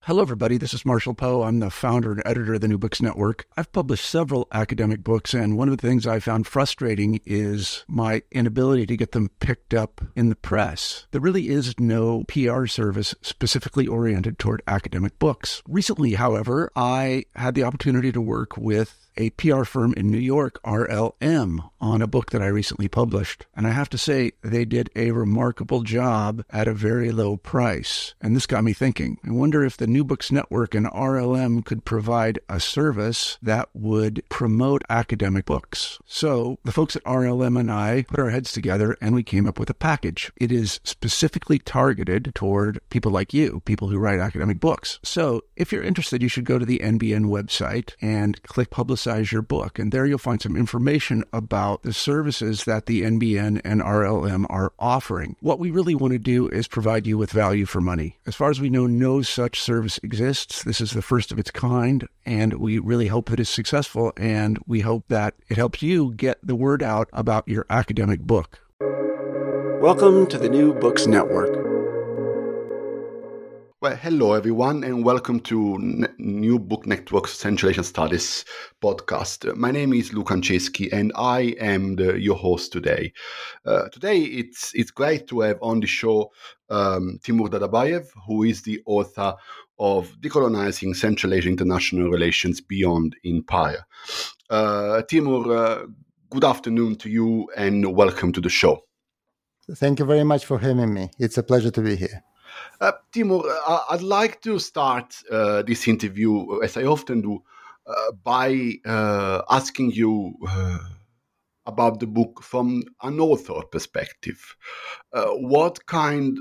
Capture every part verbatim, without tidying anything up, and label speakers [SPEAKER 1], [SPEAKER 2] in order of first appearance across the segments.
[SPEAKER 1] Hello, everybody. This is Marshall Poe. I'm the founder and editor of the New Books Network. I've published several academic books, and one of the things I found frustrating is my inability to get them picked up in the press. There really is no P R service specifically oriented toward academic books. Recently, however, I had the opportunity to work with a P R firm in New York, R L M, on a book that I recently published. And I have to say, they did a remarkable job at a very low price. And this got me thinking. I wonder if the New Books Network and R L M could provide a service that would promote academic books. So the folks at R L M and I put our heads together and we came up with a package. It is specifically targeted toward people like you, people who write academic books. So if you're interested, you should go to the N B N website and click Publicize your book. And there you'll find some information about the services that the N B N and R L M are offering. What we really want to do is provide you with value for money. As far as we know, no such service exists. This is the first of its kind, and we really hope that it's successful, and we hope that it helps you get the word out about your academic book. Welcome to the New Books Network.
[SPEAKER 2] Well, hello everyone, and welcome to N- New Book Network's Central Asian Studies podcast. My name is Lukan Chesky, and I am the, your host today. Uh, today, it's it's great to have on the show um, Timur Dadabayev, who is the author of Decolonizing Central Asian International Relations Beyond Empire. Uh, Timur, uh, good afternoon to you, and welcome to the show.
[SPEAKER 3] Thank you very much for having me. It's a pleasure to be here.
[SPEAKER 2] Uh, Timur, uh, I'd like to start uh, this interview, as I often do, uh, by uh, asking you uh, about the book from an author perspective. Uh, what kind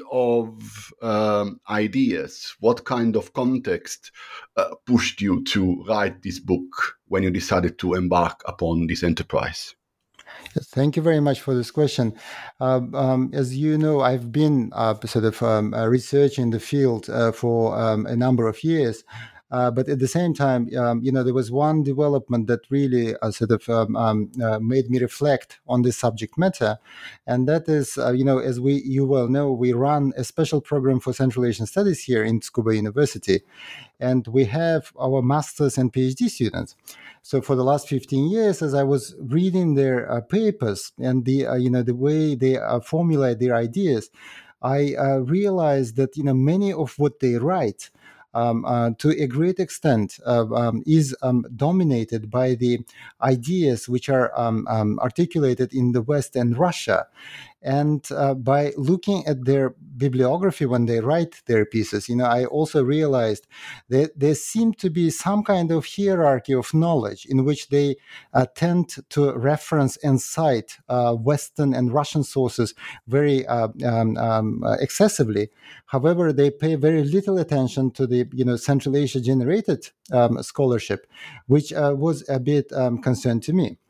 [SPEAKER 2] of um, ideas, what kind of context uh, pushed you to write this book when you decided to embark upon this enterprise?
[SPEAKER 3] Thank you very much for this question. Uh, um, as you know, I've been uh, sort of um, uh, researching the field uh, for um, a number of years. Uh, but at the same time, um, you know, there was one development that really uh, sort of um, um, uh, made me reflect on this subject matter, and that is, uh, you know, as we you well know, we run a special program for Central Asian Studies here in Tsukuba University, and we have our master's and PhD students. So for the last fifteen years, as I was reading their uh, papers and the uh, you know the way they uh, formulate their ideas, I uh, realized that you know many of what they write, Um, uh, to a great extent, uh, um, is um, dominated by the ideas which are um, um, articulated in the West and Russia. And uh, by looking at their bibliography when they write their pieces, you know, I also realized that there seemed to be some kind of hierarchy of knowledge in which they uh, tend to reference and cite uh, Western and Russian sources very uh, um, um, uh, excessively. However, they pay very little attention to the, you know, Central Asia generated um, scholarship, which uh, was a bit um, concerned to me.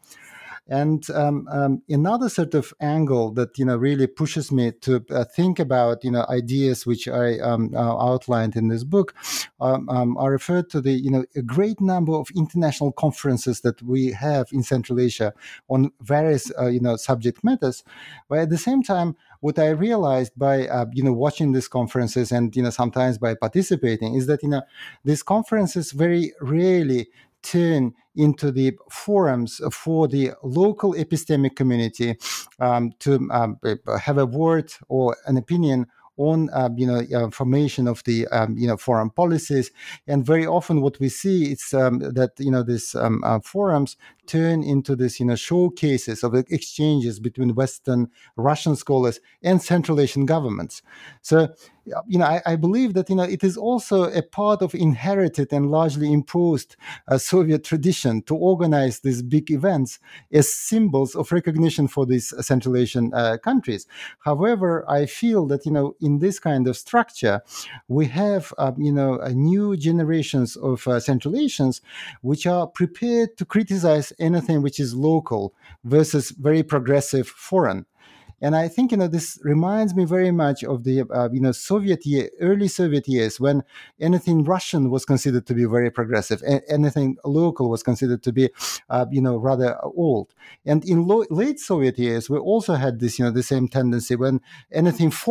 [SPEAKER 3] And um, um, another sort of angle that you know really pushes me to uh, think about you know ideas which I um, uh, outlined in this book um, um, are referred to the you know a great number of international conferences that we have in Central Asia on various uh, you know subject matters. But at the same time, what I realized by uh, you know watching these conferences and you know sometimes by participating is that you know these conferences very rarely turn into the forums for the local epistemic community um, to um, have a word or an opinion on uh, you know uh, formation of the um, you know foreign policies. And very often what we see is um, that you know these um, uh, forums turn into this you know showcases of exchanges between Western Russian scholars and Central Asian governments. So you know I, I believe that you know it is also a part of inherited and largely imposed uh, Soviet tradition to organize these big events as symbols of recognition for these Central Asian uh, countries. However, I feel that you know in this kind of structure we have um, you know uh, new generations of uh, Central Asians which are prepared to criticize anything which is local versus very progressive foreign. And I think, you know, this reminds me very much of the, uh, you know, Soviet year, early Soviet years when anything Russian was considered to be very progressive. A- anything local was considered to be, uh, you know, rather old. And in lo- late Soviet years, we also had this, you know, the same tendency when anything foreign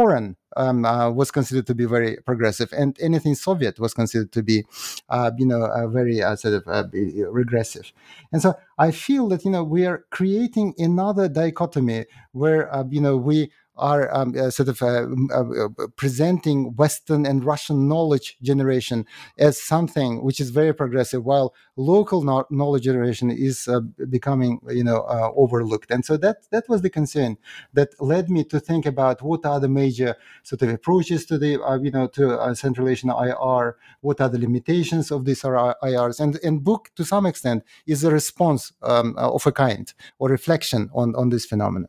[SPEAKER 3] um, uh, was considered to be very progressive, and anything Soviet was considered to be, uh, you know, uh, very uh, sort of uh, regressive. And so I feel that, you know, we are creating another dichotomy where, uh, you know, we are um, uh, sort of uh, uh, presenting Western and Russian knowledge generation as something which is very progressive, while local no- knowledge generation is uh, becoming, you know, uh, overlooked. And so that that was the concern that led me to think about what are the major sort of approaches to the, uh, you know, to uh, Central Asian I R, what are the limitations of these I Rs, and and book to some extent is a response um, of a kind or reflection on on this phenomenon.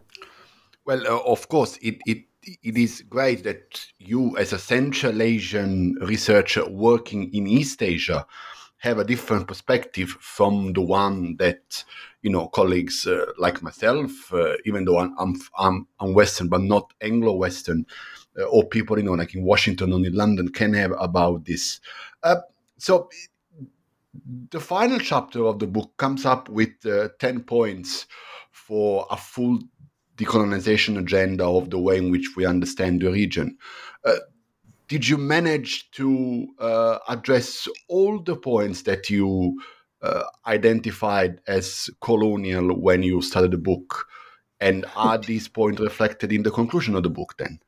[SPEAKER 2] Well, uh, of course, it, it it is great that you, as a Central Asian researcher working in East Asia, have a different perspective from the one that, you know, colleagues uh, like myself, uh, even though I'm, I'm I'm I'm Western but not Anglo-Western, uh, or people, you know, like in Washington or in London, can have about this. Uh, so. The final chapter of the book comes up with uh, ten points for a full decolonization agenda of the way in which we understand the region. Uh, did you manage to uh, address all the points that you uh, identified as colonial when you started the book? And are these points reflected in the conclusion of the book then?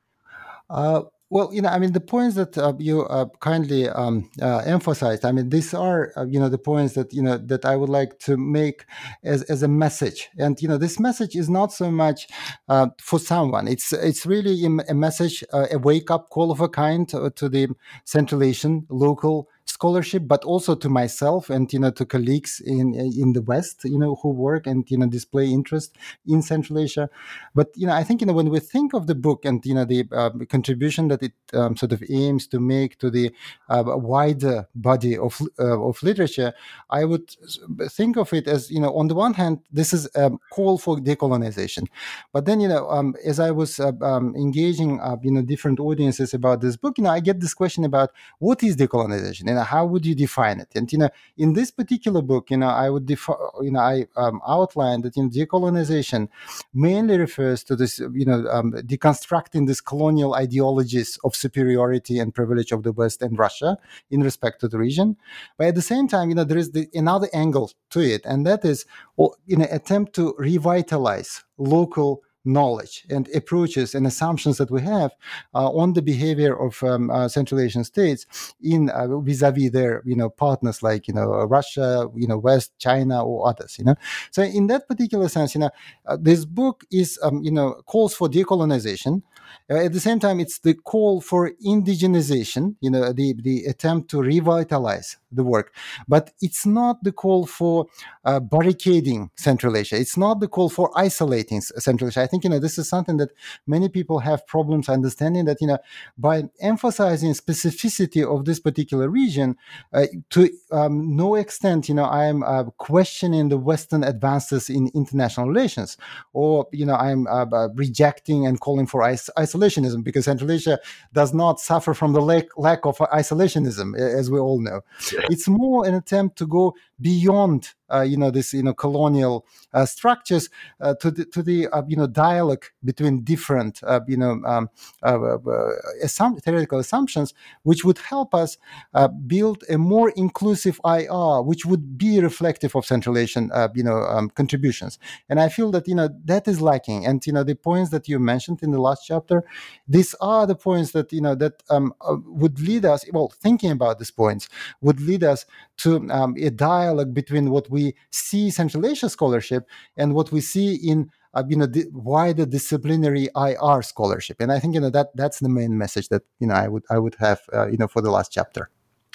[SPEAKER 3] Uh, well, you know, I mean, the points that uh, you uh, kindly um, uh, emphasized, I mean, these are, uh, you know, the points that, you know, that I would like to make as, as a message. And, you know, this message is not so much uh, for someone. It's it's really a message, uh, a wake-up call of a kind to, to the Central Asian local scholarship, but also to myself and, you know, to colleagues in in the West, you know, who work and, you know, display interest in Central Asia. But, you know, I think, you know, when we think of the book and, you know, the uh, contribution that it um, sort of aims to make to the uh, wider body of uh, of literature, I would think of it as, you know, on the one hand, this is a call for decolonization. But then, you know, um, as I was uh, um, engaging, uh, you know, different audiences about this book, you know, I get this question about what is decolonization and how would you define it? And, you know, in this particular book, you know, I would define, you know, I um, outlined that in decolonization mainly refers to this, you know, um, deconstructing these colonial ideologies of superiority and privilege of the West and Russia in respect to the region. But at the same time, you know, there is the, another angle to it, and that is, you know, attempt to revitalize local knowledge and approaches and assumptions that we have uh, on the behavior of um, uh, Central Asian states in uh, vis-a-vis their, you know, partners like, you know, Russia, you know, West, China, or others, you know. So in that particular sense, you know, uh, this book is, um, you know, calls for decolonization. Uh, at the same time, it's the call for indigenization, you know, the, the attempt to revitalize the work. But it's not the call for uh, barricading Central Asia. It's not the call for isolating Central Asia. I think, you know, this is something that many people have problems understanding, that, you know, by emphasizing specificity of this particular region, uh, to um, no extent, you know, I am uh, questioning the Western advances in international relations, or, you know, I'm uh, uh, rejecting and calling for is- isolationism, because Central Asia does not suffer from the lack, lack of isolationism, as we all know. Yeah. It's more an attempt to go beyond Uh, you know, this, you know, colonial uh, structures uh, to the, to the uh, you know, dialogue between different, uh, you know, um, uh, uh, assum- theoretical assumptions, which would help us uh, build a more inclusive I R, which would be reflective of Central Asian, uh, you know, um, contributions. And I feel that, you know, that is lacking. And, you know, the points that you mentioned in the last chapter, these are the points that, you know, that um, uh, would lead us, well, thinking about these points would lead us to um, a dialogue between what we see Central Asia scholarship and what we see in uh, you know, the wider disciplinary I R scholarship. And I think, you know, that that's the main message that, you know, I would I would have uh, you know, for the last chapter.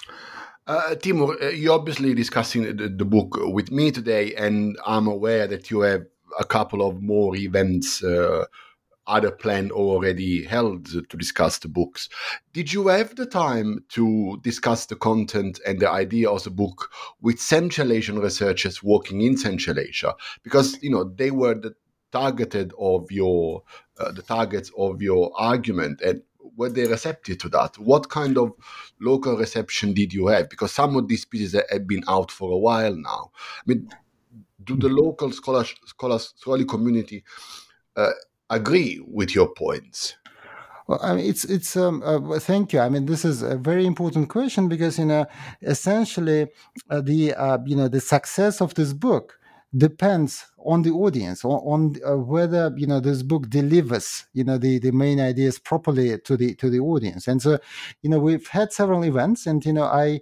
[SPEAKER 2] Uh, Timur, uh, you're obviously discussing the, the book with me today, and I'm aware that you have a couple of more events uh, either planned or already held to discuss the books. Did you have the time to discuss the content and the idea of the book with Central Asian researchers working in Central Asia? Because, you know, they were the targeted of your uh, the targets of your argument, and were they receptive to that? What kind of local reception did you have? Because some of these pieces have been out for a while now. I mean, do the local scholars, scholars, scholarly community uh, agree with your points?
[SPEAKER 3] Well, I mean, it's it's. Um, uh, thank you. I mean, this is a very important question because you know, essentially, uh, the uh, you know the success of this book depends on the audience, on, on uh, whether you know this book delivers you know the, the main ideas properly to the to the audience. And so, you know, we've had several events, and you know, I.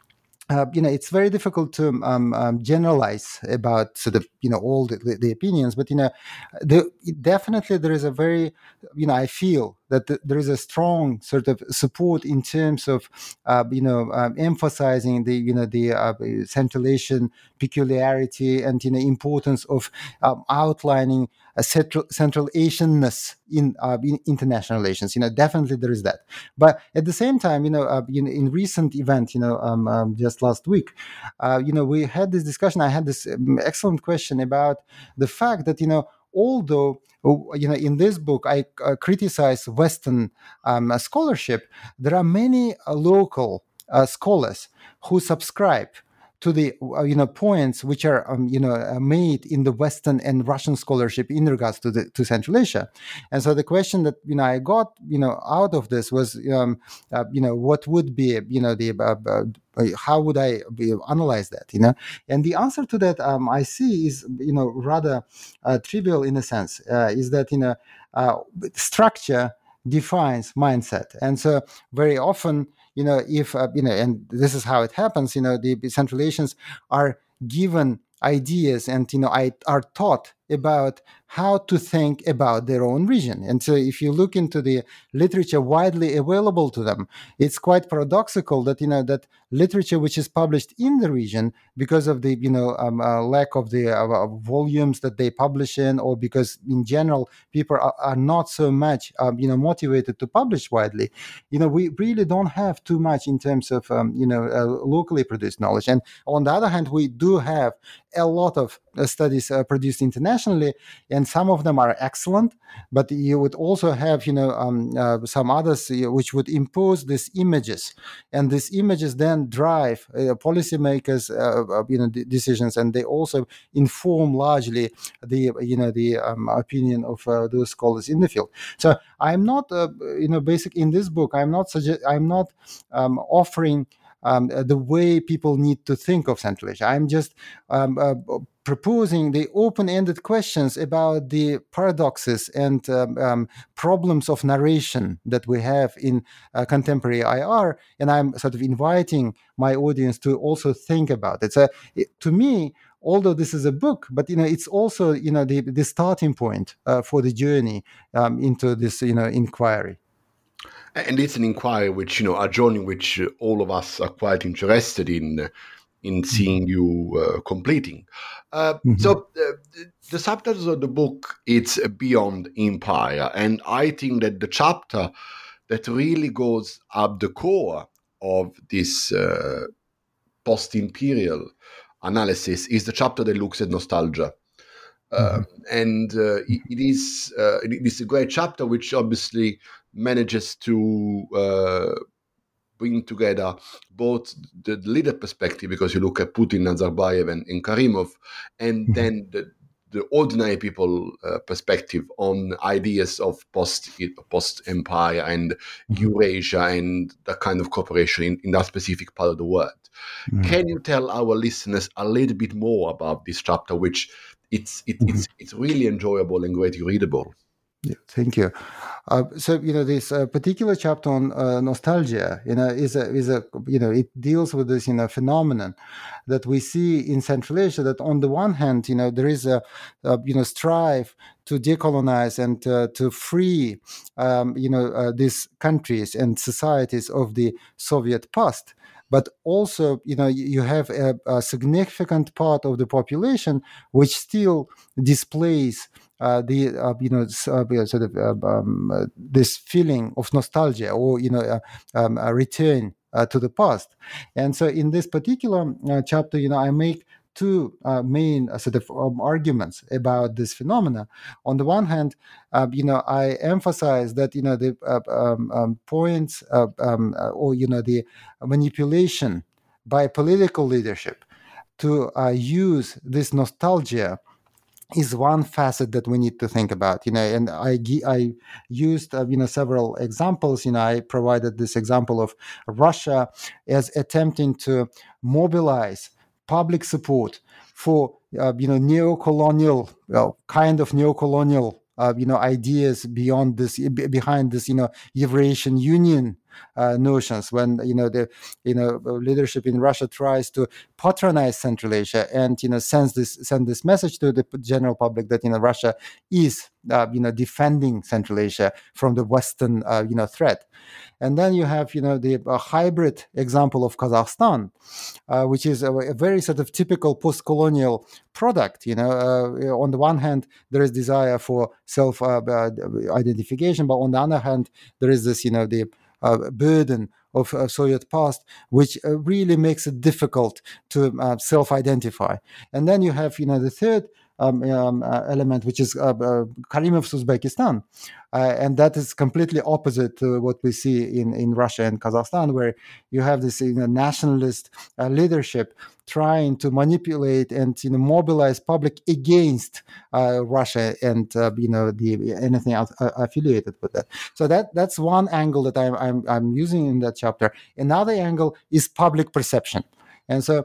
[SPEAKER 3] Uh, you know, it's very difficult to um, um, generalize about sort of you know all the, the, the opinions, but you know, the, definitely there is a very, you know, I feel that th- there is a strong sort of support in terms of uh, you know um, emphasizing the you know the uh, Central Asian peculiarity and you know importance of um, outlining a Central Central Asianness in, uh, in international relations. You know, definitely there is that. But at the same time, you know, uh, you know in recent event, you know, um, um, just last week, uh, you know, we had this discussion. I had this um, excellent question about the fact that you know, although you know, in this book I uh, criticize Western um, scholarship, there are many uh, local uh, scholars who subscribe to the uh, you know points which are um, you know uh, made in the Western and Russian scholarship in regards to the to Central Asia. And so the question that you know I got you know out of this was um, uh, you know what would be you know the uh, uh, how would I be, analyze that, you know? And the answer to that um, I see is you know rather uh, trivial in a sense, uh, is that you know uh, structure defines mindset. And so very often, you know, if, uh, you know, and this is how it happens, you know, the Central Asians are given ideas and, you know, I, are taught about how to think about their own region. And so if you look into the literature widely available to them, it's quite paradoxical that, you know, that literature which is published in the region, because of the, you know, um, uh, lack of the uh, volumes that they publish in, or because in general, people are, are not so much, um, you know, motivated to publish widely, you know, we really don't have too much in terms of, um, you know, uh, locally produced knowledge. And on the other hand, we do have a lot of uh, studies uh, produced internationally, and some of them are excellent, but you would also have, you know, um, uh, some others uh, which would impose these images, and these images then drive uh, policymakers, uh, uh, you know, d- decisions, and they also inform largely the, you know, the um, opinion of uh, those scholars in the field. So I'm not, uh, you know, basic in this book. I'm not suggest. I'm not um, offering Um, the way people need to think of Central Asia. I'm just um, uh, proposing the open-ended questions about the paradoxes and um, um, problems of narration that we have in uh, contemporary I R, and I'm sort of inviting my audience to also think about it. So, it, to me, although this is a book, but you know, it's also you know the the starting point uh, for the journey um, into this you know inquiry.
[SPEAKER 2] And it's an inquiry which, you know, a journey which all of us are quite interested in, in seeing you uh, completing. Uh, mm-hmm. So uh, the subtitles of the book, it's Beyond Empire. And I think that the chapter that really goes up the core of this uh, post-imperial analysis is the chapter that looks at nostalgia. Mm-hmm. Uh, and uh, it, it is uh, it is a great chapter which obviously manages to uh, bring together both the, the leader perspective, because you look at Putin, Nazarbayev, and, and Karimov, and mm-hmm. then the, the ordinary people uh, perspective on ideas of post post empire and mm-hmm. Eurasia and that kind of cooperation in, in that specific part of the world. Mm-hmm. Can you tell our listeners a little bit more about this chapter, which it's it, mm-hmm. it's it's really enjoyable and greatly readable?
[SPEAKER 3] Yeah, thank you. Uh, so you know this uh, particular chapter on uh, nostalgia, you know, is a is a you know it deals with this you know phenomenon that we see in Central Asia. That on the one hand, you know, there is a, a you know strive to decolonize and uh, to free um, you know uh, these countries and societies of the Soviet past. But also, you know, you have a, a significant part of the population which still displays Uh, the uh, you know uh, sort of uh, um, uh, this feeling of nostalgia, or you know uh, um, a return uh, to the past. And so in this particular uh, chapter, you know, I make two uh, main uh, sort of um, arguments about this phenomena. On the one hand, uh, you know, I emphasize that you know the uh, um, um, points uh, um, uh, or you know the manipulation by political leadership to uh, use this nostalgia is one facet that we need to think about, you know. And I I used uh, you know several examples. You know, I provided this example of Russia as attempting to mobilize public support for uh, you know neo-colonial well, kind of neo-colonial uh, you know ideas beyond this behind this you know Eurasian Union uh, notions, when you know the you know leadership in Russia tries to patronize Central Asia and you know sends this send this message to the general public that you know Russia is uh, you know defending Central Asia from the Western uh, you know threat. And then you have you know the uh, hybrid example of Kazakhstan, uh, which is a, a very sort of typical post-colonial product. You know, uh, on the one hand, there is desire for self uh, uh, identification, but on the other hand, there is this you know the uh, burden of uh, Soviet past, which uh, really makes it difficult to uh, self-identify. And then you have, you know, the third um, um, uh, element, which is uh, uh, Karimov's Uzbekistan. Uh, and that is completely opposite to what we see in, in Russia and Kazakhstan, where you have this you know, nationalist uh, leadership trying to manipulate and you know mobilize public against uh, Russia and uh, you know the anything else, uh, affiliated with that. So that that's one angle that I'm, I'm I'm using in that chapter. Another angle is public perception, and so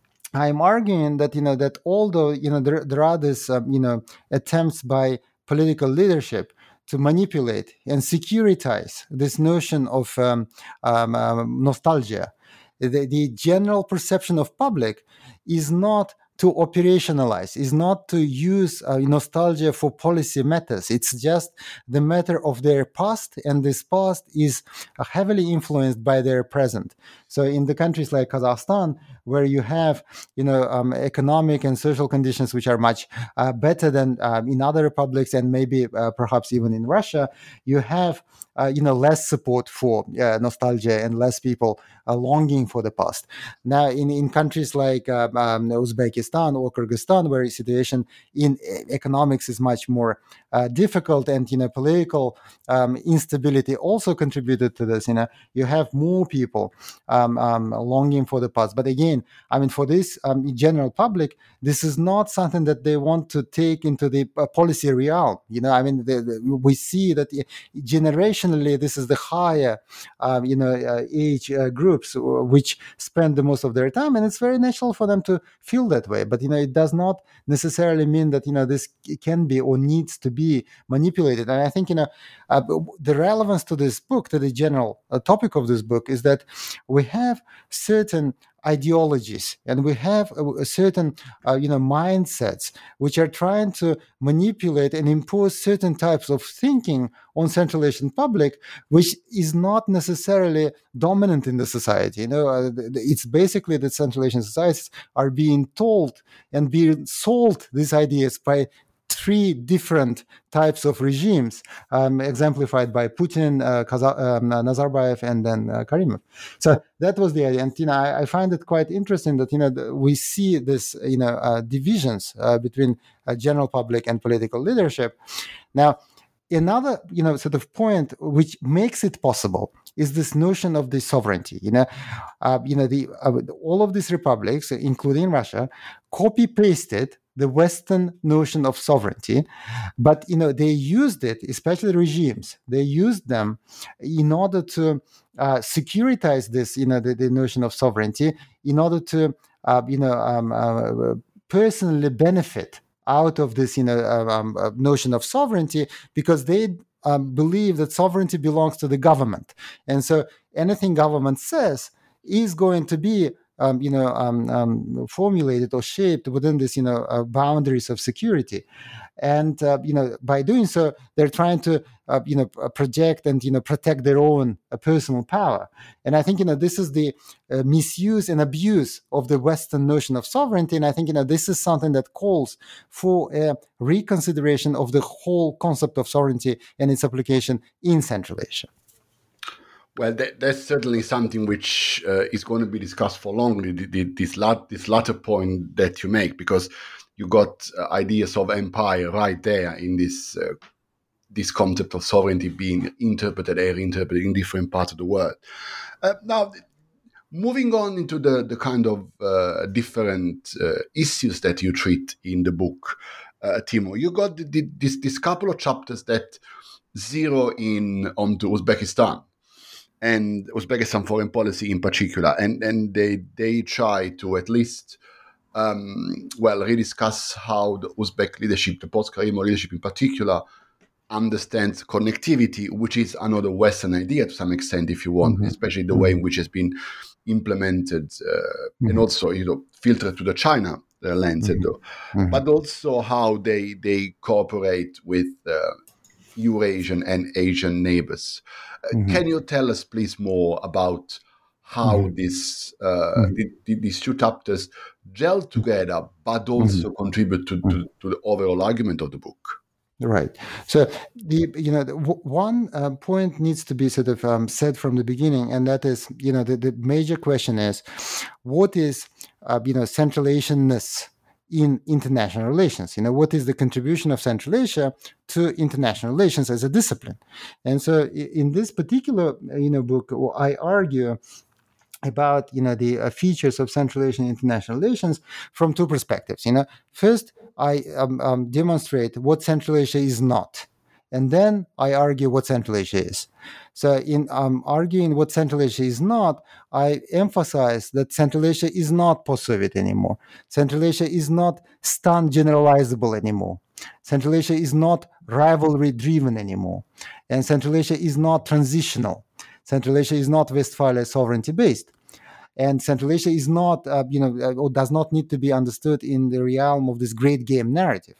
[SPEAKER 3] I'm arguing that you know that although you know there there are these um, you know attempts by political leadership to manipulate and securitize this notion of um, um, um, nostalgia, the, the general perception of public is not to operationalize, is not to use uh, nostalgia for policy matters. It's just the matter of their past, and this past is uh, heavily influenced by their present. So in the countries like Kazakhstan, where you have, you know, um, economic and social conditions which are much uh, better than um, in other republics, and maybe uh, perhaps even in Russia, you have, uh, you know, less support for uh, nostalgia and less people uh, longing for the past. Now, in, in countries like uh, um, Uzbekistan or Kyrgyzstan, where the situation in economics is much more uh, difficult, and, you know, political um, instability also contributed to this, you know, you have more people um, um, longing for the past. But again, I mean, for this um, general public, this is not something that they want to take into the uh, policy realm. You know, I mean, the, the, we see that generationally, this is the higher, um, you know, uh, age uh, groups which spend the most of their time, and it's very natural for them to feel that way. But, you know, it does not necessarily mean that, you know, this can be or needs to be manipulated. And I think, you know, uh, the relevance to this book, to the general uh, topic of this book, is that we have certain ideologies and we have a, a certain uh, you know mindsets which are trying to manipulate and impose certain types of thinking on Central Asian public, which is not necessarily dominant in the society. You know, uh, it's basically that Central Asian societies are being told and being sold these ideas by three different types of regimes, um, exemplified by Putin, uh, Kaza- um, Nazarbayev, and then uh, Karimov. So that was the idea. And, you know, I, I find it quite interesting that, you know, the, we see this, you know, uh, divisions uh, between uh, general public and political leadership. Now, another, you know, sort of point which makes it possible is this notion of the sovereignty. You know, uh, you know, the uh, all of these republics, including Russia, copy pasted the Western notion of sovereignty, but, you know, they used it, especially regimes, they used them in order to uh, securitize this, you know, the, the notion of sovereignty, in order to, uh, you know, um, uh, personally benefit out of this, you know, um, uh, notion of sovereignty, because they um, believe that sovereignty belongs to the government, and so anything government says is going to be Um, you know, um, um, formulated or shaped within this, you know, uh, boundaries of security. And, uh, you know, by doing so, they're trying to, uh, you know, project and, you know, protect their own uh, personal power. And I think, you know, this is the uh, misuse and abuse of the Western notion of sovereignty. And I think, you know, this is something that calls for a reconsideration of the whole concept of sovereignty and its application in Central Asia.
[SPEAKER 2] Well, that, that's certainly something which uh, is going to be discussed for long, the, the, this, lat, this latter point that you make, because you got uh, ideas of empire right there in this uh, this concept of sovereignty being interpreted and reinterpreted in different parts of the world. Uh, now, moving on into the, the kind of uh, different uh, issues that you treat in the book, uh, Timo. You got the, the, this this couple of chapters that zero in onto Uzbekistan and Uzbekistan foreign policy in particular, and and they they try to at least um, well rediscuss how the Uzbek leadership, the post-Karymov leadership in particular, understands connectivity, which is another Western idea to some extent, if you want, mm-hmm. especially the mm-hmm. way in which it's been implemented uh, mm-hmm. and also, you know, filtered to the China uh, lens, mm-hmm. Mm-hmm. but also how they they cooperate with uh, Eurasian and Asian neighbors. Uh, mm-hmm. Can you tell us, please, more about how mm-hmm. this uh, mm-hmm. the, the, these two chapters gel together, but also mm-hmm. contribute to, to, to the overall argument of the book?
[SPEAKER 3] Right. So the you know the, w- one uh, point needs to be sort of um, said from the beginning, and that is you know the, the major question is what is uh, you know Central Asianness in international relations? You know what is the contribution of Central Asia to international relations as a discipline? And so in this particular you know book, I argue about you know the uh, features of Central Asian international relations from two perspectives. You know, first I um, um, demonstrate what Central Asia is not, and then I argue what Central Asia is. So in um, arguing what Central Asia is not, I emphasize that Central Asia is not post-Soviet anymore. Central Asia is not Stan generalizable anymore. Central Asia is not rivalry-driven anymore, and Central Asia is not transitional. Central Asia is not Westphalia sovereignty-based. And Central Asia is not, uh, you know, uh, or does not need to be understood in the realm of this great game narrative.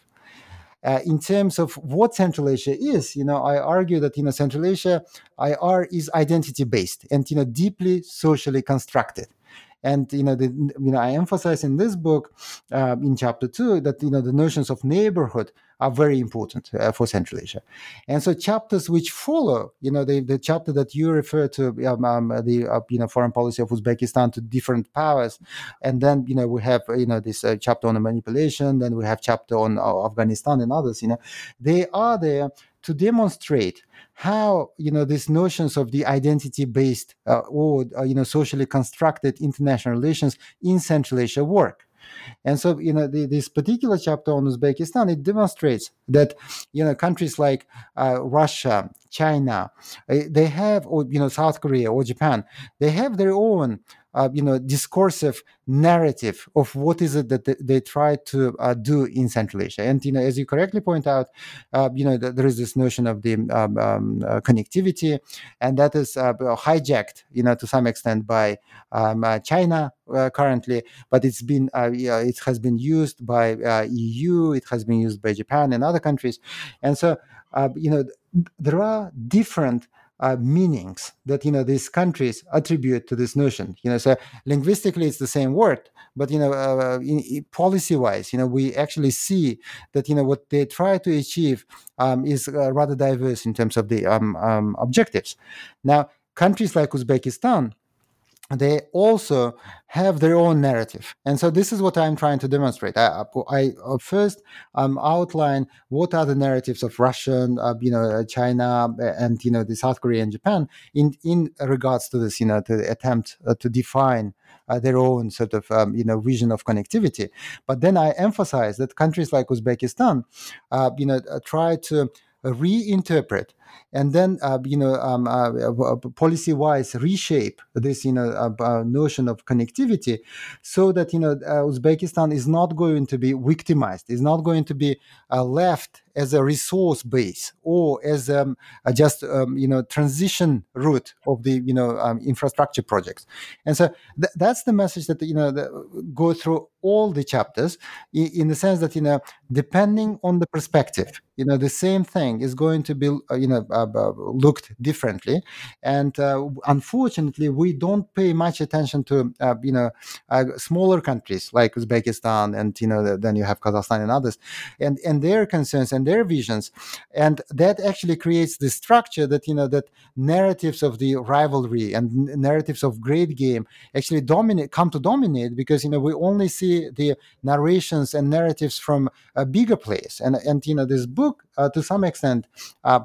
[SPEAKER 3] Uh, in terms of what Central Asia is, you know, I argue that, you know, Central Asia, I R, is identity-based and, you know, deeply socially constructed. And, you know, the, you know, I emphasize in this book, uh, in chapter two, that, you know, the notions of neighborhood are very important uh, for Central Asia. And so chapters which follow, you know, the, the chapter that you refer to, um, um, the, uh, you know, foreign policy of Uzbekistan to different powers. And then, you know, we have, you know, this uh, chapter on the manipulation, then we have chapter on uh, Afghanistan and others, you know, they are there to demonstrate how, you know, these notions of the identity-based uh, or, uh, you know, socially constructed international relations in Central Asia work. And so, you know, the, this particular chapter on Uzbekistan, it demonstrates that, you know, countries like uh, Russia, China, uh, they have, or, you know, South Korea or Japan, they have their own, uh, you know, discursive narrative of what is it that they, they try to uh, do in Central Asia. And, you know, as you correctly point out, uh, you know, th- there is this notion of the um, um, uh, connectivity, and that is uh, hijacked, you know, to some extent by um, uh, China uh, currently, but it's been, uh, yeah, it has been used by uh, E U, it has been used by Japan and other countries. And so, uh, you know, th- there are different Uh, meanings that, you know, these countries attribute to this notion. You know, so linguistically it's the same word, but, you know, uh, in, in policy-wise, you know, we actually see that, you know, what they try to achieve um, is uh, rather diverse in terms of the um, um, objectives. Now, countries like Uzbekistan, they also have their own narrative. And so this is what I'm trying to demonstrate. I, I first um, outline what are the narratives of Russian, uh, you know, China, and, you know, the South Korea and Japan in, in regards to this, you know, to the attempt uh, to define uh, their own sort of, um, you know, vision of connectivity. But then I emphasize that countries like Uzbekistan, uh, you know, try to reinterpret and then, uh, you know, um, uh, policy-wise reshape this, you know, uh, uh, notion of connectivity so that, you know, uh, Uzbekistan is not going to be victimized, is not going to be uh, left as a resource base or as um, a just, um, you know, transition route of the, you know, um, infrastructure projects. And so th- that's the message that, you know, the, go through all the chapters in, in the sense that, you know, depending on the perspective, you know, the same thing is going to be, uh, you know, uh, uh, looked differently. And uh, unfortunately, we don't pay much attention to, uh, you know, uh, smaller countries like Uzbekistan and, you know, then you have Kazakhstan and others, and, and their concerns and their visions. And that actually creates the structure that, you know, that narratives of the rivalry and narratives of great game actually dominate, come to dominate because, you know, we only see the narrations and narratives from a bigger place. And, and you know, this book, uh, to some extent, uh, calls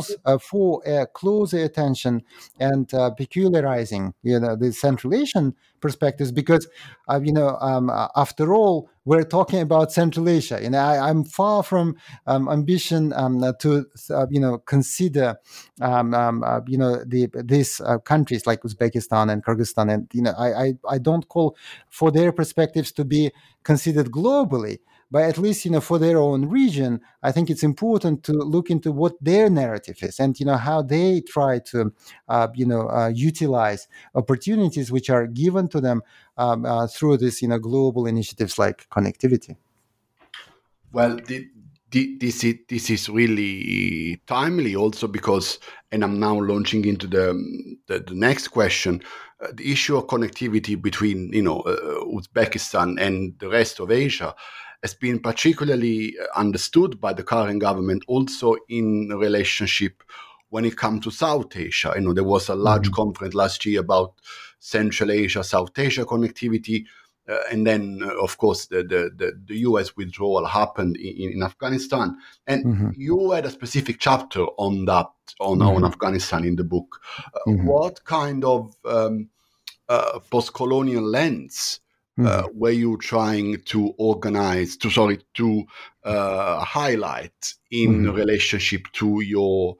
[SPEAKER 3] calls uh, for a closer attention and uh, peculiarizing, you know, the Central Asian perspectives, because, uh, you know, um, uh, after all, we're talking about Central Asia. You know, I, I'm far from um, ambition um, uh, to, uh, you know, consider, um, um, uh, you know, the these uh, countries like Uzbekistan and Kyrgyzstan, and you know, I, I I don't call for their perspectives to be considered globally. But at least, you know, for their own region, I think it's important to look into what their narrative is, and you know how they try to, uh, you know, uh, utilize opportunities which are given to them um, uh, through this, you know, global initiatives like connectivity.
[SPEAKER 2] Well, the, the, this is this is really timely also because, and I'm now launching into the the, the next question, uh, the issue of connectivity between you know uh, Uzbekistan and the rest of Asia has been particularly understood by the current government also in relationship when it comes to South Asia. You know, there was a large mm-hmm. conference last year about Central Asia, South Asia connectivity. Uh, and then, uh, of course, the, the, the, the U S withdrawal happened in, in Afghanistan. And mm-hmm. you had a specific chapter on that, on, mm-hmm. on Afghanistan in the book. Uh, mm-hmm. What kind of um, uh, post-colonial lens Uh, mm-hmm. were you trying to organize, to sorry, to uh, highlight in mm-hmm. relationship to your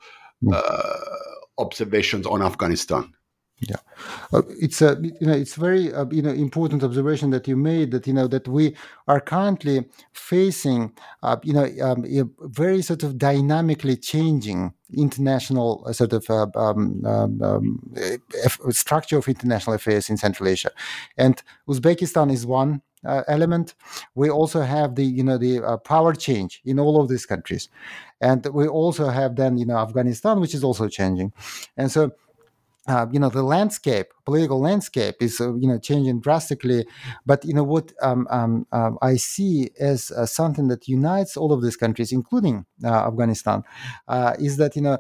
[SPEAKER 2] uh, observations on Afghanistan?
[SPEAKER 3] Yeah, uh, it's a you know it's very uh, you know important observation that you made, that you know that we are currently facing uh, you know um, a very sort of dynamically changing international uh, sort of uh, um, um, um, structure of international affairs in Central Asia, and Uzbekistan is one uh, element. We also have the you know the uh, power change in all of these countries, and we also have then you know Afghanistan, which is also changing, and so. Uh, you know the landscape, political landscape, is uh, you know changing drastically. But you know what um, um, um, I see as uh, something that unites all of these countries, including uh, Afghanistan, uh, is that you know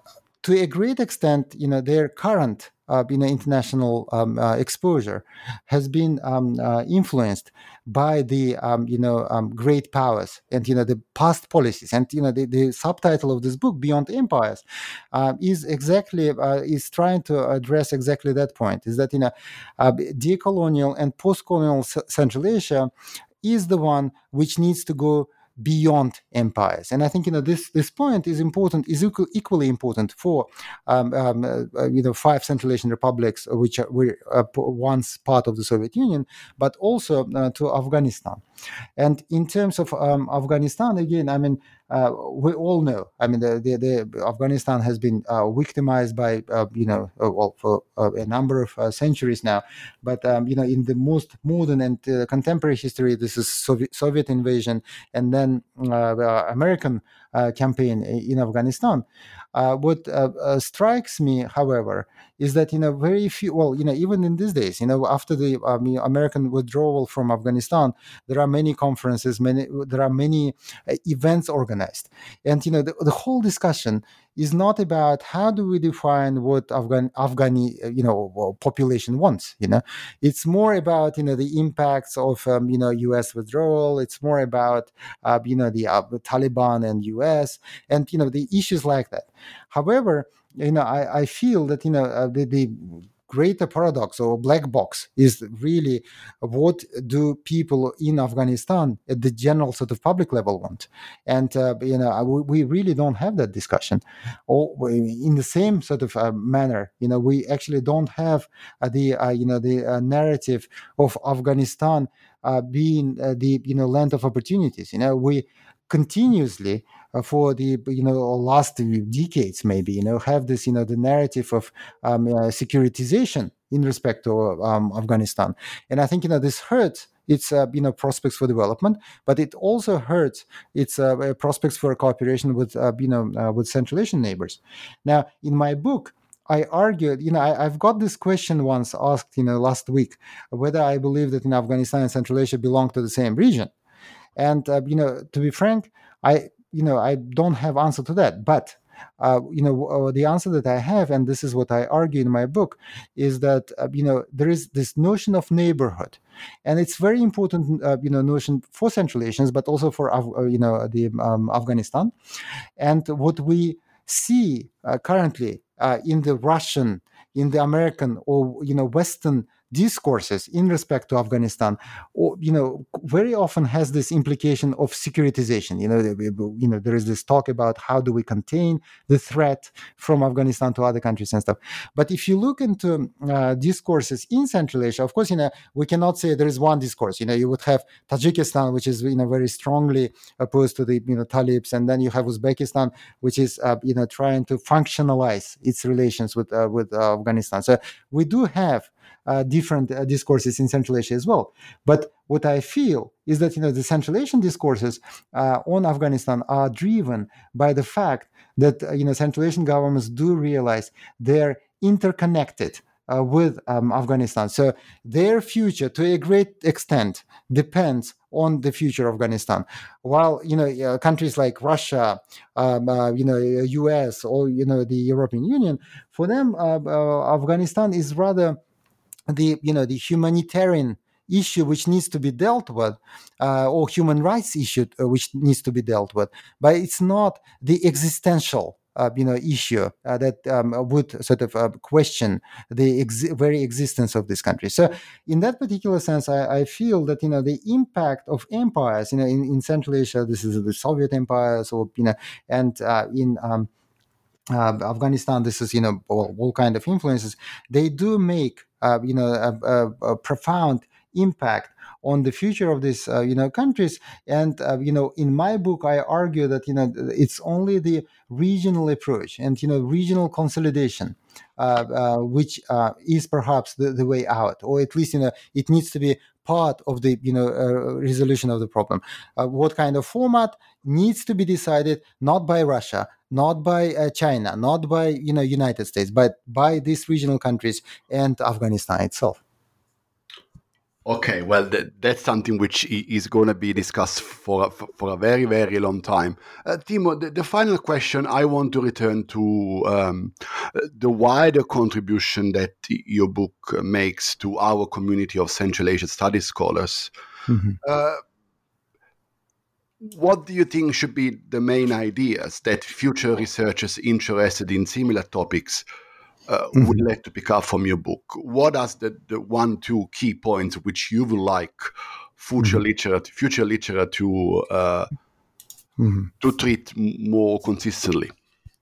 [SPEAKER 3] to a great extent, you know their current uh, you know international um, uh, exposure has been um, uh, influenced by the um, you know um, great powers and you know the past policies. And you know the, the subtitle of this book, Beyond Empires, uh, is exactly uh, is trying to address exactly that point. Is that you know uh, decolonial and post-colonial Central Asia is the one which needs to go beyond empires. And I think you know this this point is important, is equal, equally important for um, um, uh, you know five Central Asian republics which are, were uh, once part of the Soviet Union, but also uh, to Afghanistan. And in terms of um, Afghanistan, again, I mean, uh, we all know, I mean, the, the, the Afghanistan has been uh, victimized by, uh, you know, uh, well, for uh, a number of uh, centuries now. But, um, you know, in the most modern and uh, contemporary history, this is Soviet, Soviet invasion and then uh, the American uh, campaign in Afghanistan. Uh, what uh, uh, strikes me, however, is that you know very few. Well, you know, even in these days, you know, after the um, American withdrawal from Afghanistan, there are many conferences, many there are many uh, events organized, and you know, the, the whole discussion is not about how do we define what Afghan Afghani you know population wants. You know, it's more about you know the impacts of um, you know U S withdrawal. It's more about uh, you know the uh, Taliban and U S and you know the issues like that. However, you know, I, I feel that, you know, uh, the, the greater paradox or black box is really what do people in Afghanistan at the general sort of public level want. And, uh, you know, we, we really don't have that discussion. Or in the same sort of uh, manner, you know, we actually don't have uh, the, uh, you know, the uh, narrative of Afghanistan uh, being uh, the, you know, land of opportunities. You know, we continuously uh, for the you know last decades maybe you know have this you know the narrative of um, uh, securitization in respect to um, Afghanistan, and I think you know this hurts its uh, you know prospects for development, but it also hurts its uh, prospects for cooperation with uh, you know uh, with Central Asian neighbors. Now, in my book, I argued, you know, I, I've got this question once asked, you know, last week, whether I believe that in Afghanistan and Central Asia belong to the same region. And, uh, you know, to be frank, I, you know, I don't have answer to that. But, uh, you know, uh, the answer that I have, and this is what I argue in my book, is that, uh, you know, there is this notion of neighborhood. And it's very important, uh, you know, notion for Central Asians, but also for, uh, you know, the um, Afghanistan. And what we see uh, currently uh, in the Russian, in the American, or you know Western discourses in respect to Afghanistan, or you know, very often has this implication of securitization. You know, you know, there is this talk about how do we contain the threat from Afghanistan to other countries and stuff. But if you look into uh, discourses in Central Asia, of course, you know, we cannot say there is one discourse. You know, you would have Tajikistan, which is you know very strongly opposed to the you know Talibs, and then you have Uzbekistan, which is uh, you know trying to functionalize its relations with uh, with uh, Afghanistan. So we do have Uh, different uh, discourses in Central Asia as well. But what I feel is that you know the Central Asian discourses uh, on Afghanistan are driven by the fact that uh, you know Central Asian governments do realize they're interconnected uh, with um, Afghanistan. So their future, to a great extent, depends on the future of Afghanistan. While you know uh, countries like Russia, um, uh, you know U S, or you know the European Union, for them uh, uh, Afghanistan is rather the you know the humanitarian issue which needs to be dealt with, uh, or human rights issue uh, which needs to be dealt with, but it's not the existential uh, you know issue uh, that um, would sort of uh, question the ex- very existence of this country. So in that particular sense, I, I feel that you know the impact of empires, you know in, in Central Asia, this is the Soviet empires, or you know and uh, in um, uh, Afghanistan, this is you know all, all kind of influences. They do make uh, you know a, a, a profound impact on the future of these uh, you know countries. And uh, you know in my book, I argue that you know it's only the regional approach and you know regional consolidation uh, uh, which uh, is perhaps the, the way out, or at least you know it needs to be part of the you know uh, resolution of the problem. Uh, what kind of format needs to be decided not by Russia, not by uh, China, not by you know United States, but by these regional countries and Afghanistan itself.
[SPEAKER 2] Okay, well, th- that's something which i- is going to be discussed for a, for a very, very long time. Uh, Timo, the, the final question I want to return to um, the wider contribution that your book makes to our community of Central Asian studies scholars. Mm-hmm. Uh, what do you think should be the main ideas that future researchers interested in similar topics Uh, mm-hmm. would like to pick up from your book? What are the, the one, two key points which you would like future mm-hmm. literature, future literature to uh, mm-hmm. to treat more consistently?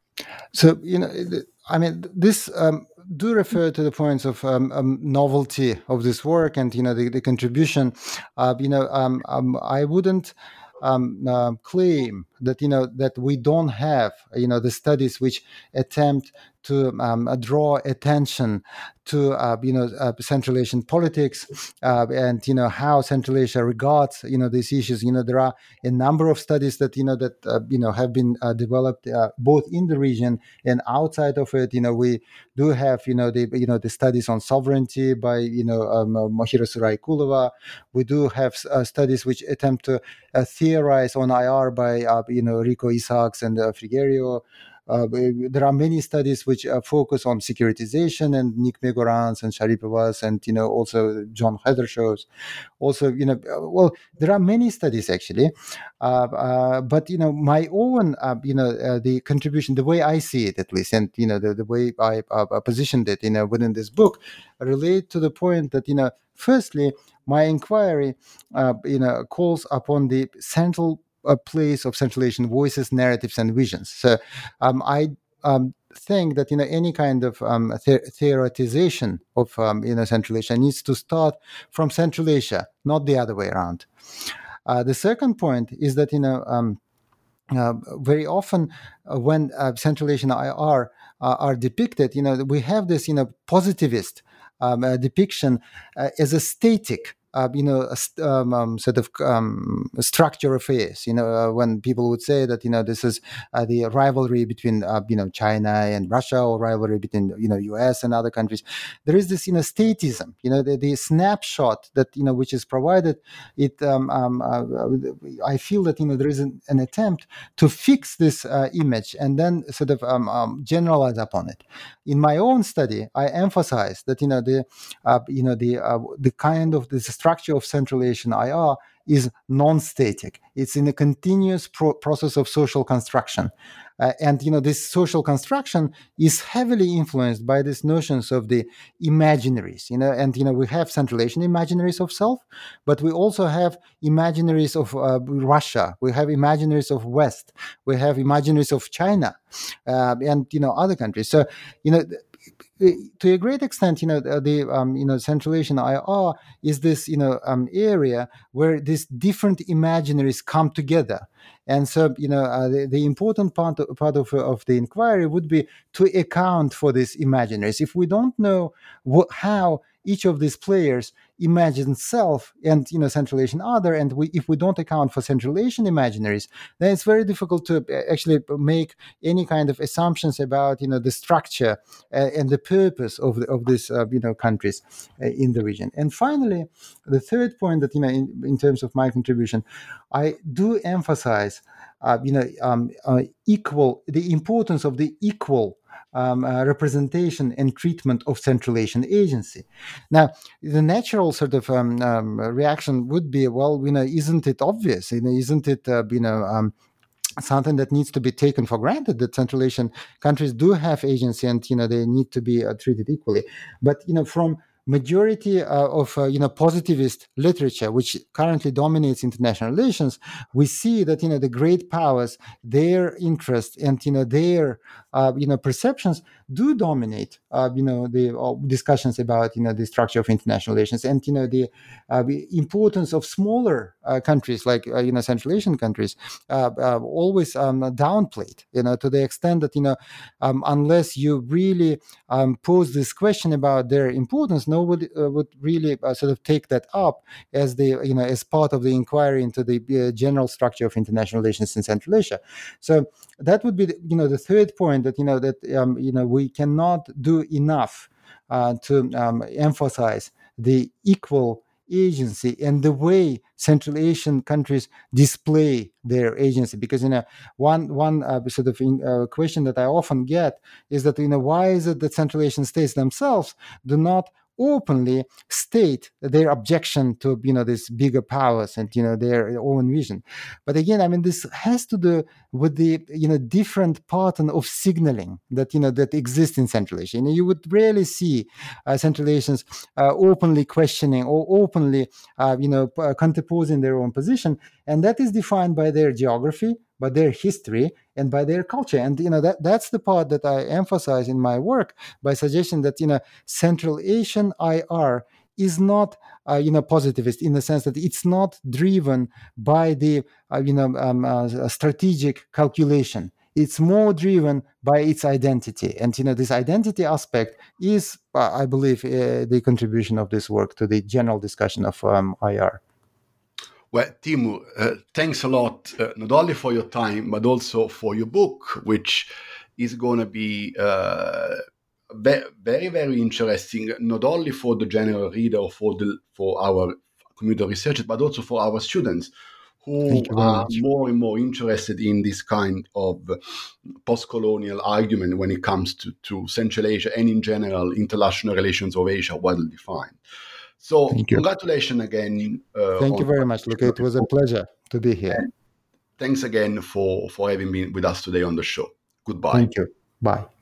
[SPEAKER 3] So you know, I mean, this um, do refer to the points of um, um, novelty of this work and you know the, the contribution. Uh, you know, um, um, I wouldn't. Um, uh, claim that you know that we don't have you know the studies which attempt to um, uh, draw attention to uh, you know uh, Central Asian politics uh, and you know how Central Asia regards you know these issues. You know there are a number of studies that you know that uh, you know have been uh, developed uh, both in the region and outside of it. You know we do have you know the you know the studies on sovereignty by you know um, Mohira Suraikulova. We do have uh, studies which attempt to uh, theorize on I R by uh, you know Rico Isaacs and uh, Frigerio. Uh, there are many studies which uh, focus on securitization, and Nick Megorans and Sharipovas, and you know also John Heathershaw's. Also, you know, well, there are many studies actually, uh, uh, but you know, my own, uh, you know, uh, the contribution, the way I see it at least, and you know, the, the way I uh, positioned it, you know, within this book, relate to the point that you know, firstly, my inquiry, uh, you know, calls upon the central a place of Central Asian voices, narratives, and visions. So um, I um, think that you know any kind of um, the- theoretization of um, you know Central Asia needs to start from Central Asia, not the other way around. Uh, the second point is that you know um, uh, very often uh, when uh, Central Asian I R uh, are depicted, you know we have this you know positivist um, uh, depiction uh, as a static. Uh, you know, a st- um, um, sort of um, structure affairs. You know, uh, when people would say that, you know, this is uh, the rivalry between, uh, you know, China and Russia, or rivalry between, you know, U S and other countries. There is this, you know, statism. You know, the, the snapshot that you know which is provided. It, um, um, uh, I feel that you know there is an, an attempt to fix this uh, image and then sort of um, um, generalize upon it. In my own study, I emphasize that you know the, uh, you know the uh, the kind of this structure of Central Asian I R is non-static. It's in a continuous pro- process of social construction. Uh, and, you know, this social construction is heavily influenced by these notions of the imaginaries, you know, and, you know, we have Central Asian imaginaries of self, but we also have imaginaries of uh, Russia, we have imaginaries of West, we have imaginaries of China, uh, and, you know, other countries. So, you know, to a great extent, you know, the, the um, you know, Central Asian I R is this, you know, um, area where these different imaginaries come together. And so, you know, uh, the, the important part of, part of, of the inquiry would be to account for these imaginaries. If we don't know what, how each of these players imagines self and, you know, Central Asian other, and we, if we don't account for Central Asian imaginaries, then it's very difficult to actually make any kind of assumptions about, you know, the structure uh, and the purpose of the, of these, uh, you know, countries uh, in the region. And finally, the third point that, you know, in, in terms of my contribution, I do emphasize, uh, you know, um, uh, equal, the importance of the equal Um, uh, representation and treatment of Central Asian agency. Now, the natural sort of um, um, reaction would be, well, you know, isn't it obvious? You know, isn't it, uh, you know, um, something that needs to be taken for granted that Central Asian countries do have agency and, you know, they need to be uh, treated equally? But, you know, from majority uh, of uh, you know, positivist literature, which currently dominates international relations, we see that, you know, the great powers, their interest and, you know, their uh, you know, perceptions do dominate uh, you know, the uh, discussions about, you know, the structure of international relations, and, you know, the, uh, the importance of smaller uh, countries like uh, you know, Central Asian countries uh, uh, always um, downplayed, you know, to the extent that, you know, um, unless you really um, pose this question about their importance, no Would uh, would really uh, sort of take that up as the, you know, as part of the inquiry into the uh, general structure of international relations in Central Asia. So that would be the, you know, the third point, that, you know, that um, you know, we cannot do enough uh, to um, emphasize the equal agency and the way Central Asian countries display their agency. Because, you know, one one uh, sort of in, uh, question that I often get is that, you know, why is it that Central Asian states themselves do not openly state their objection to, you know, these bigger powers and, you know, their own vision? But again, I mean, this has to do with the, you know, different pattern of signaling that, you know, that exists in Central Asia. You know, you would rarely see uh, Central Asians uh, openly questioning or openly, uh, you know, uh, counterposing their own position, and that is defined by their geography, by their history, and by their culture. And, you know, that that's the part that I emphasize in my work by suggesting that, you know, Central Asian I R is not, uh, you know, positivist in the sense that it's not driven by the, uh, you know, um, uh, strategic calculation. It's more driven by its identity. And, you know, this identity aspect is, uh, I believe, uh, the contribution of this work to the general discussion of um, I R.
[SPEAKER 2] Well, Teemu, uh, thanks a lot, uh, not only for your time, but also for your book, which is going to be uh, ve- very, very interesting, not only for the general reader or for, the, for our community researchers, but also for our students who are much. more and more interested in this kind of post-colonial argument when it comes to, to Central Asia and in general international relations of Asia, well defined. So congratulations again.
[SPEAKER 3] Uh, Thank you very much, Luca. It was a pleasure to be here. And
[SPEAKER 2] thanks again for, for having been with us today on the show. Goodbye.
[SPEAKER 3] Thank you. Bye.